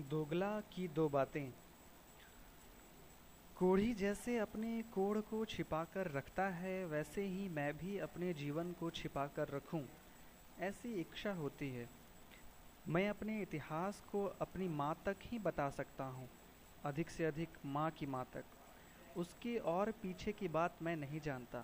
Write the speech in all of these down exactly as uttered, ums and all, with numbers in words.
दोगला की दो बातें। कोढ़ी जैसे अपने कोढ़ को छिपाकर रखता है, वैसे ही मैं भी अपने जीवन को छिपाकर रखूं, ऐसी इच्छा होती है। मैं अपने इतिहास को अपनी माँ तक ही बता सकता हूँ, अधिक से अधिक माँ की माँ तक। उसके और पीछे की बात मैं नहीं जानता।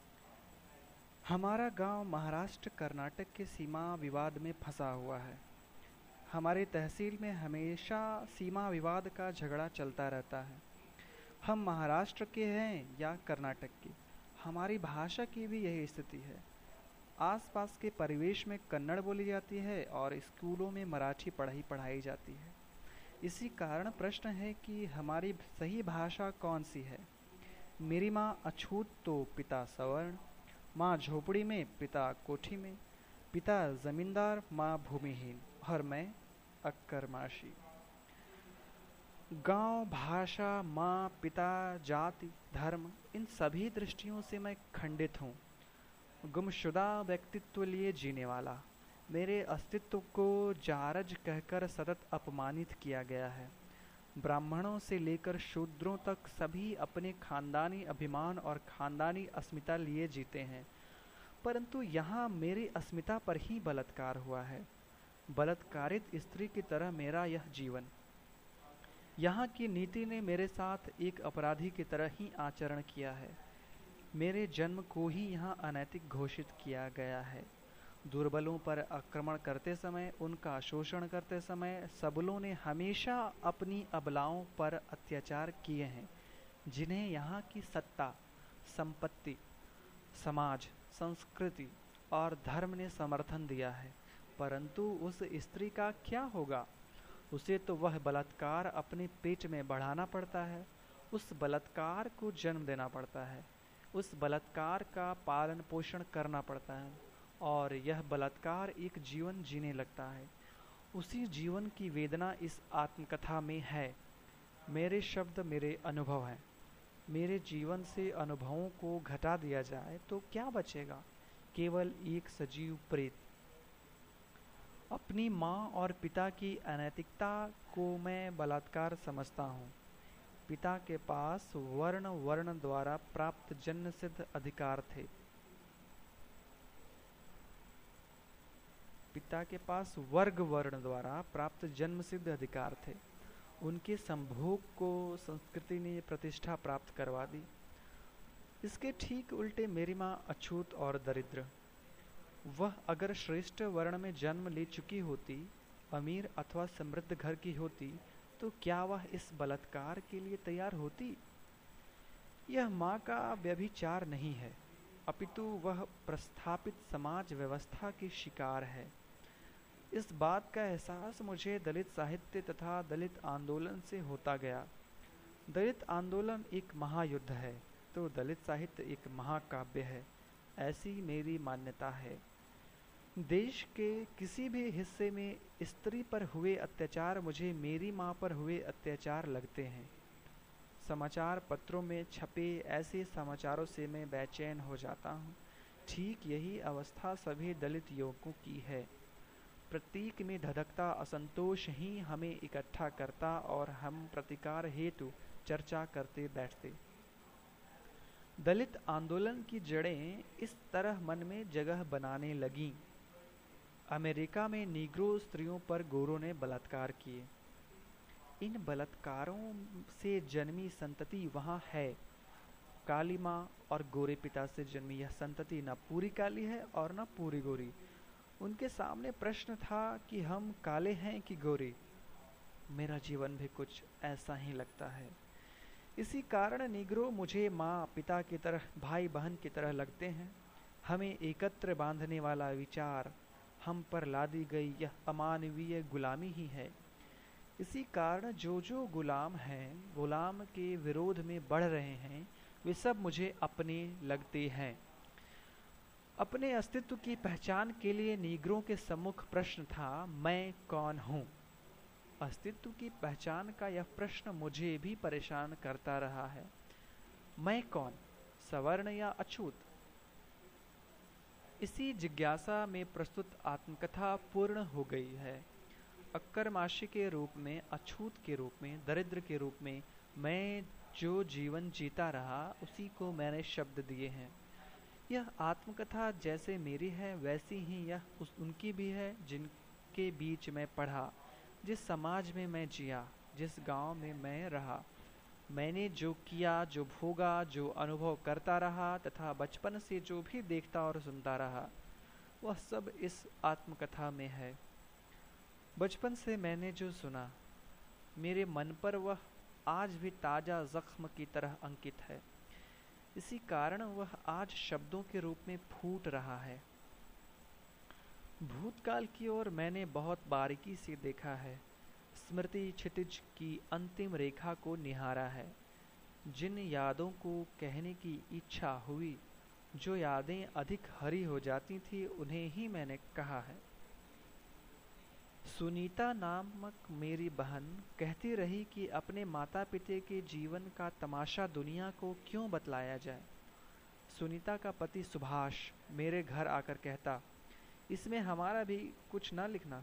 हमारा गांव महाराष्ट्र कर्नाटक के सीमा विवाद में फंसा हुआ है। हमारी तहसील में हमेशा सीमा विवाद का झगड़ा चलता रहता है। हम महाराष्ट्र के हैं या कर्नाटक के, हमारी भाषा की भी यही स्थिति है। आसपास के परिवेश में कन्नड़ बोली जाती है और स्कूलों में मराठी पढ़ाई पढ़ाई जाती है। इसी कारण प्रश्न है कि हमारी सही भाषा कौन सी है। मेरी माँ अछूत तो पिता सवर्ण, माँ झोपड़ी में पिता कोठी में, पिता जमींदार माँ भूमिहीन और मैं अक्करमाशी। गांव, भाषा, माँ, पिता, जाति, धर्म, इन सभी दृष्टियों से मैं खंडित हूँ। गुमशुदा व्यक्तित्व लिए जीने वाला। मेरे अस्तित्व को जारज कहकर सतत अपमानित किया गया है। ब्राह्मणों से लेकर शूद्रों तक सभी अपने खानदानी अभिमान और खानदानी अस्मिता लिए जीते हैं, परंतु यहाँ मेरी अस्मिता पर ही बलात्कार हुआ है। बलात्कारित स्त्री की तरह मेरा यह जीवन। यहाँ की नीति ने मेरे साथ एक अपराधी की तरह ही आचरण किया है। मेरे जन्म को ही यहाँ अनैतिक घोषित किया गया है। दुर्बलों पर आक्रमण करते समय, उनका शोषण करते समय सबलों ने हमेशा अपनी अबलाओं पर अत्याचार किए हैं, जिन्हें यहाँ की सत्ता, संपत्ति, समाज, संस्कृति और धर्म ने समर्थन दिया है। परंतु उस स्त्री का क्या होगा? उसे तो वह बलात्कार अपने पेट में बढ़ाना पड़ता है, उस बलात्कार को जन्म देना पड़ता है, उस बलात्कार का पालन पोषण करना पड़ता है, और यह बलात्कार एक जीवन जीने लगता है। उसी जीवन की वेदना इस आत्मकथा में है। मेरे शब्द मेरे अनुभव हैं। मेरे जीवन से अनुभवों को घटा दिया जाए तो क्या बचेगा? केवल एक सजीव प्रेत। अपनी माँ और पिता की अनैतिकता को मैं बलात्कार समझता हूँ। पिता के पास वर्ण वर्ण द्वारा प्राप्त जन्म सिद्ध अधिकार थे। पिता के पास वर्ग वर्ण द्वारा प्राप्त जन्म सिद्ध अधिकार थे। उनके संभोग को संस्कृति ने प्रतिष्ठा प्राप्त करवा दी। इसके ठीक उल्टे मेरी माँ अछूत और दरिद्र। वह अगर श्रेष्ठ वर्ण में जन्म ले चुकी होती, अमीर अथवा समृद्ध घर की होती, तो क्या वह इस बलात्कार के लिए तैयार होती? यह माँ का व्यभिचार नहीं है, अपितु वह प्रस्थापित समाज व्यवस्था की शिकार है। इस बात का एहसास मुझे दलित साहित्य तथा दलित आंदोलन से होता गया। दलित आंदोलन एक महायुद्ध है, तो दलित साहित्य एक महाकाव्य है, ऐसी मेरी मान्यता है। देश के किसी भी हिस्से में स्त्री पर हुए अत्याचार मुझे मेरी माँ पर हुए अत्याचार लगते हैं। समाचार पत्रों में छपे ऐसे समाचारों से मैं बेचैन हो जाता हूँ। ठीक यही अवस्था सभी दलित युवकों की है। प्रतीक में धधकता असंतोष ही हमें इकट्ठा करता और हम प्रतिकार हेतु चर्चा करते बैठते। दलित आंदोलन की जड़ें इस तरह मन में जगह बनाने लगीं। अमेरिका में नीग्रो स्त्रियों पर गोरों ने बलात्कार किए। इन बलात्कारों से जन्मी संतति वहाँ है। काली माँ और गोरे पिता से जन्मी यह संतति न पूरी काली है और न पूरी गोरी। उनके सामने प्रश्न था कि हम काले हैं कि गोरे। मेरा जीवन भी कुछ ऐसा ही लगता है। इसी कारण नीग्रो मुझे माँ पिता की तरह, भाई बहन की तरह लगते हैं। हमें एकत्र बांधने वाला विचार, हम पर लादी गई यह अमानवीय गुलामी ही है। इसी कारण जो जो गुलाम हैं, गुलाम के विरोध में बढ़ रहे हैं, वे सब मुझे अपने लगते हैं। अपने अस्तित्व की पहचान के लिए नीग्रों के सम्मुख प्रश्न था, मैं कौन हूँ? अस्तित्व की पहचान का यह प्रश्न मुझे भी परेशान करता रहा है। मैं कौन, सवर्ण या अछूत? इसी जिज्ञासा में प्रस्तुत आत्मकथा पूर्ण हो गई है। अक्करमाशी के रूप में, अछूत के रूप में, दरिद्र के रूप में मैं जो जीवन जीता रहा उसी को मैंने शब्द दिए हैं। यह आत्मकथा जैसे मेरी है वैसी ही यह उस उनकी भी है जिनके बीच मैं पढ़ा, जिस समाज में मैं जिया, जिस गांव में मैं रहा। मैंने जो किया, जो भोगा, जो अनुभव करता रहा तथा बचपन से जो भी देखता और सुनता रहा, वह सब इस आत्मकथा में है। बचपन से मैंने जो सुना, मेरे मन पर वह आज भी ताज़ा जख्म की तरह अंकित है। इसी कारण वह आज शब्दों के रूप में फूट रहा है। भूतकाल की ओर मैंने बहुत बारीकी से देखा है, स्मृति क्षितिज की अंतिम रेखा को निहारा है। जिन यादों को कहने की इच्छा हुई, जो यादें अधिक हरी हो जाती थी, उन्हें ही मैंने कहा है। सुनीता नामक मेरी बहन कहती रही कि अपने माता पिता के जीवन का तमाशा दुनिया को क्यों बतलाया जाए। सुनीता का पति सुभाष मेरे घर आकर कहता, इसमें हमारा भी कुछ ना लिखना।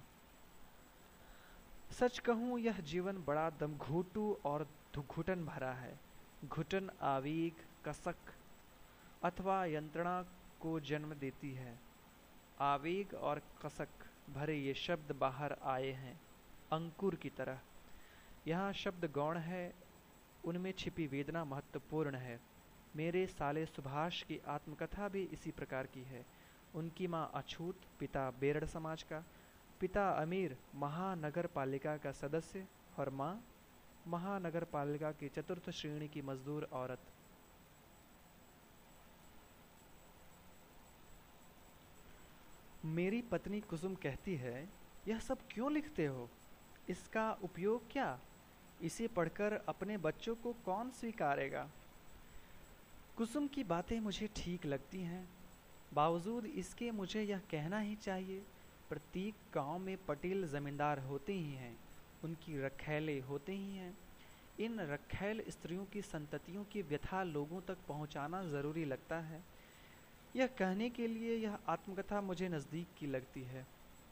सच कहूँ, यह जीवन बड़ा दमघोटू और घुटन भरा है। घुटन आवेग, कसक अथवा यंत्रणा को जन्म देती है। आवेग और कसक भरे ये शब्द बाहर आए हैं अंकुर की तरह। यहाँ शब्द गौण है, उनमें छिपी वेदना महत्वपूर्ण है। मेरे साले सुभाष की आत्मकथा भी इसी प्रकार की है। उनकी माँ अछूत, पिता बेरड़ समाज का, पिता अमीर महानगर पालिका का सदस्य और माँ महानगर पालिका की चतुर्थ श्रेणी की मजदूर औरत। मेरी पत्नी कुसुम कहती है, यह सब क्यों लिखते हो? इसका उपयोग क्या? इसे पढ़कर अपने बच्चों को कौन स्वीकारेगा? कुसुम की बातें मुझे ठीक लगती हैं, बावजूद इसके मुझे यह कहना ही चाहिए, प्रत्येक गांव में पटेल जमींदार होते ही हैं, उनकी रखैले होते ही हैं। इन रखैल स्त्रियों की संततियों की व्यथा लोगों तक पहुंचाना ज़रूरी लगता है। यह कहने के लिए यह आत्मकथा मुझे नज़दीक की लगती है।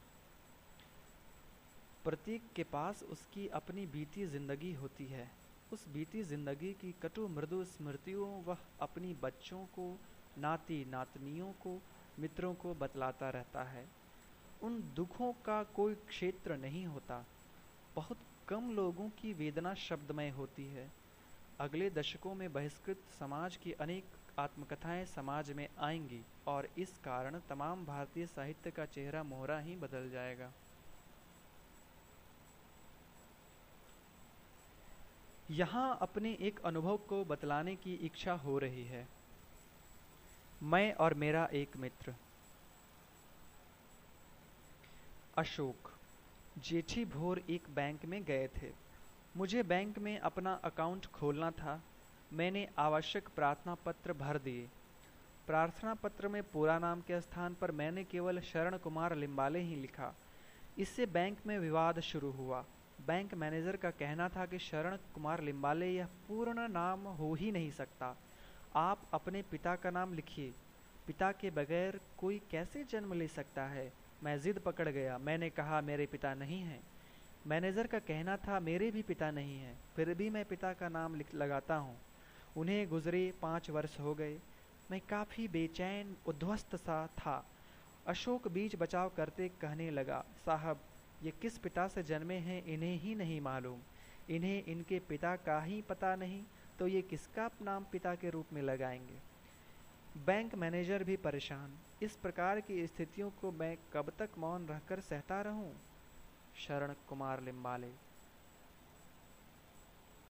प्रत्येक के पास उसकी अपनी बीती जिंदगी होती है। उस बीती जिंदगी की कटु मृदु स्मृतियों वह अपनी बच्चों को, नाती नातनियों को, मित्रों को बतलाता रहता है। उन दुखों का कोई क्षेत्र नहीं होता। बहुत कम लोगों की वेदना शब्दमय होती है। अगले दशकों में बहिष्कृत समाज की अनेक आत्मकथाएं समाज में आएंगी और इस कारण तमाम भारतीय साहित्य का चेहरा मोहरा ही बदल जाएगा। यहाँ अपने एक अनुभव को बतलाने की इच्छा हो रही है। मैं और मेरा एक मित्र अशोक जेठी भोर एक बैंक में गए थे। मुझे बैंक में अपना अकाउंट खोलना था। मैंने आवश्यक प्रार्थना पत्र भर दिए। प्रार्थना पत्र में पूरा नाम के स्थान पर मैंने केवल शरण कुमार लिम्बाले ही लिखा। इससे बैंक में विवाद शुरू हुआ। बैंक मैनेजर का कहना था कि शरण कुमार लिम्बाले यह पूर्ण नाम हो ही नहीं सकता, आप अपने पिता का नाम लिखिए। पिता के बगैर कोई कैसे जन्म ले सकता है? मैं जिद पकड़ गया। मैंने कहा, मेरे पिता नहीं हैं। मैनेजर का कहना था, मेरे भी पिता नहीं हैं, फिर भी मैं पिता का नाम लिख लगाता हूँ। उन्हें गुजरे पाँच वर्ष हो गए। मैं काफ़ी बेचैन उद्ध्वस्त सा था। अशोक बीच बचाव करते कहने लगा, साहब ये किस पिता से जन्मे हैं इन्हें ही नहीं मालूम। इन्हें इनके पिता का ही पता नहीं तो ये किसका नाम पिता के रूप में लगाएंगे। बैंक मैनेजर भी परेशान। इस प्रकार की स्थितियों को मैं कब तक मौन रहकर सहता रहूं? शरण कुमार लिम्बाले।